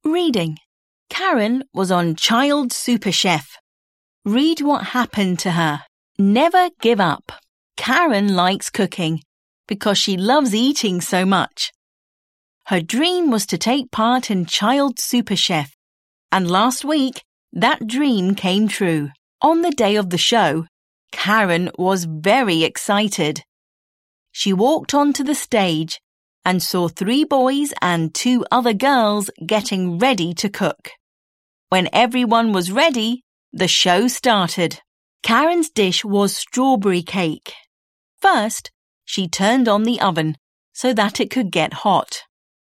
Reading. Karen was on Child Super Chef. Read what happened to her. Never give up. Karen likes cooking because she loves eating so much. Her dream was to take part in Child Super Chef, and last week, that dream came true. On the day of the show, Karen was very excited. She walked onto the stage and saw 3 boys and 2 other girls getting ready to cook. When everyone was ready, the show started. Karen's dish was strawberry cake. First, she turned on the oven so that it could get hot.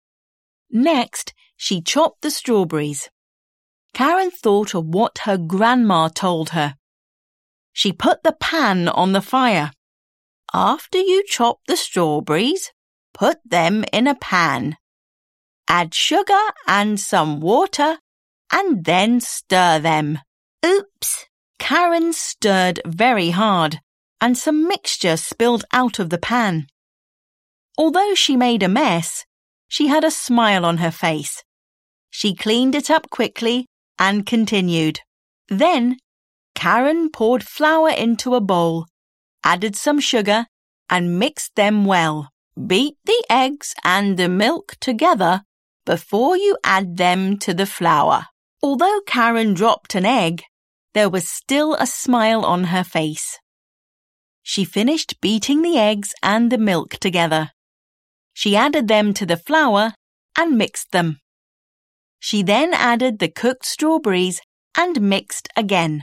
Next, she chopped the strawberries. Karen thought of what her grandma told her. She put the pan on the fire. After you chop the strawberries, put them in a pan. Add sugar and some water and then stir them. Oops! Karen stirred very hard and some mixture spilled out of the pan. Although she made a mess, she had a smile on her face. She cleaned it up quickly and continued. Then, Karen poured flour into a bowl, added some sugar, and mixed them well. Beat the eggs and the milk together before you add them to the flour. Although Karen dropped an egg, there was still a smile on her face. She finished beating the eggs and the milk together. She added them to the flour and mixed them. She then added the cooked strawberries and mixed again.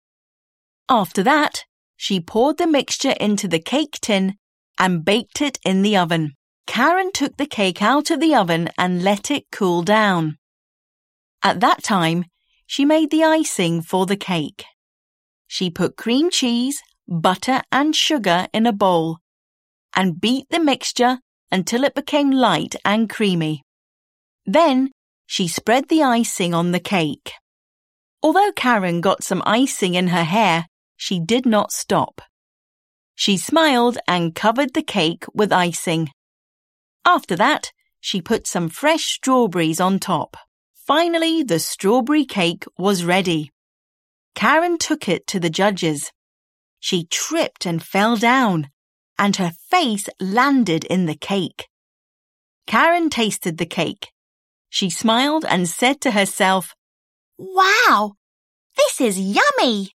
After that, she poured the mixture into the cake tin and baked it in the oven. Karen took the cake out of the oven and let it cool down. At that time, she made the icing for the cake. She put cream cheese, butter and sugar in a bowl and beat the mixture until it became light and creamy. Then, she spread the icing on the cake. Although Karen got some icing in her hair, she did not stop. She smiled and covered the cake with icing. After that, she put some fresh strawberries on top. Finally, the strawberry cake was ready. Karen took it to the judges. She tripped and fell down, and her face landed in the cake. Karen tasted the cake. She smiled and said to herself, "Wow, this is yummy!"